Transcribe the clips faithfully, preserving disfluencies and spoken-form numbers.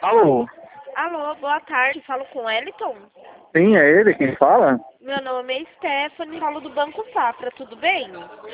Alô? Alô, boa tarde. Falo com o Wellington? Sim, é ele quem fala? Meu nome é Stephanie, falo do Banco Safra, tudo bem?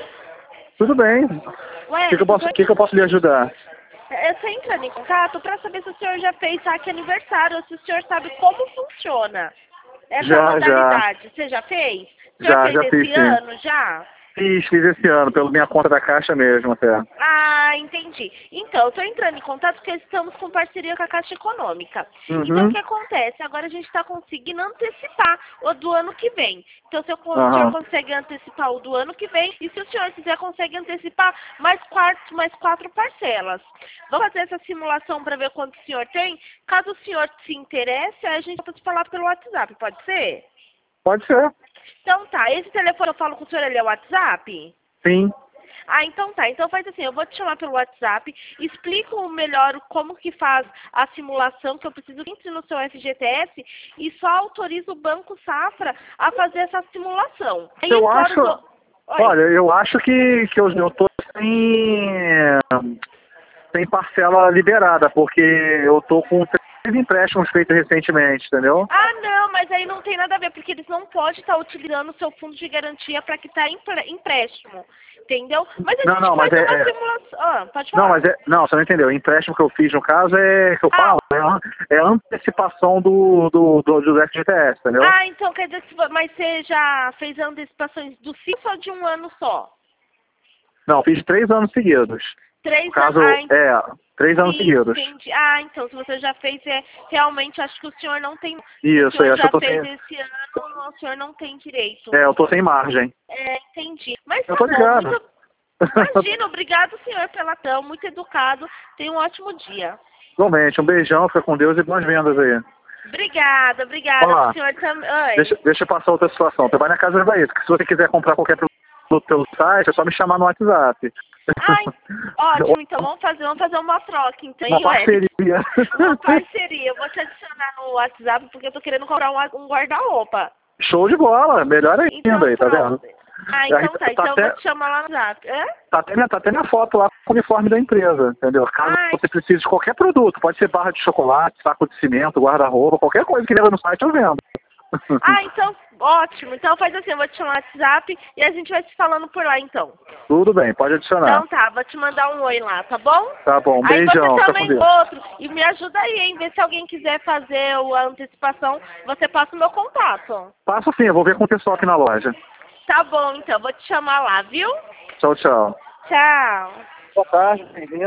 Tudo bem. O que, que, eu Wellington, posso, que, que eu posso lhe ajudar? eu estou entrando em contato para saber se o senhor já fez saque aniversário ou se o senhor sabe como funciona essa Já, já. modalidade. Você já fez? O senhor Já, fez já fiz esse sim. ano já? Fiz, fiz esse ano, pela minha conta da Caixa mesmo até. Ah, entendi. Então, eu estou entrando em contato porque estamos com parceria com a Caixa Econômica. Então, o Uhum. que acontece? Agora a gente está conseguindo antecipar o do ano que vem. Então, se o senhor Aham. consegue antecipar o do ano que vem, e se o senhor quiser, consegue antecipar mais quatro, mais quatro parcelas. Vamos fazer essa simulação para ver quanto o senhor tem? Caso o senhor se interesse, a gente pode falar pelo WhatsApp, pode ser? Pode ser. Então tá, esse telefone eu falo com o senhor, ele é o WhatsApp? Sim. Ah, então tá. Então faz assim, eu vou te chamar pelo WhatsApp, explico melhor o- como que faz a simulação, que eu preciso que entre no seu F G T S e só autorizo o Banco Safra a fazer essa simulação. Aí Eu fora acho... os... o- Oi. Olha, eu acho que, que eu, eu tô sem, sem parcela liberada, porque eu tô com três empréstimos feitos recentemente, entendeu? Ah, não, mas aí não tem nada a ver, porque eles não podem estar utilizando o seu fundo de garantia para quitar empre- empréstimo, entendeu? Mas a Não, gente não, mas faz é... uma é- simulação. Ah, pode Não, falar. mas é. Não, você não entendeu. O empréstimo que eu fiz, no caso, é que eu Ah, falo, é a, é a antecipação do, do, do, do F G T S, entendeu? ah, então quer dizer que vo- mas você já fez antecipações do C I F ou de um ano só? Não, fiz três anos seguidos. No Três anos. caso, Ah, é, três anos sim, seguidos. entendi. Ah, então, se você já fez, é, realmente acho que o senhor não tem. Se o Isso, senhor eu acho que eu já tô fez sem. esse ano, o senhor não tem direito. É, eu tô sem margem. É, entendi. Mas Eu tá tô bom, ligado. muito. Imagina, obrigado, senhor, pela atenção, muito educado. Tenha um ótimo dia. Igualmente, um beijão, fica com Deus e boas vendas aí. Obrigada, obrigada. Ó, O senhor também. Oi. deixa, deixa eu passar outra situação. Você vai na Casa Bahia, que se você quiser comprar qualquer produto pelo site, é só me chamar no WhatsApp. Ai, ótimo, então vamos fazer, vamos fazer uma troca, então, Uma hein, Wellington? parceria. Uma parceria. Eu vou te adicionar no WhatsApp porque eu tô querendo comprar um, um guarda-roupa. Show de bola, melhor Então, ainda aí, tá vendo? pronto. Ah, então tá. Tá Então eu até, vou te chamar lá no WhatsApp. Hã? tá, até minha, tá até minha foto lá com o uniforme da empresa, entendeu? Caso Ai, você precise de qualquer produto, pode ser barra de chocolate, saco de cimento, guarda-roupa, qualquer coisa que leva no site eu vendo. ah, então, ótimo. Então faz assim, eu vou te chamar no WhatsApp e a gente vai se falando por lá, então. Tudo bem, pode adicionar. Então tá, vou te mandar um oi lá, tá bom? Tá bom, um Aí beijão, você fica com também Deus. outro. E me ajuda aí, hein? Vê se alguém quiser fazer o- a antecipação, você passa o meu contato. Passa sim, eu vou ver com o pessoal aqui na loja. Tá bom, então, vou te chamar lá, viu? Tchau, tchau. Tchau. Boa tarde, bem-vindo.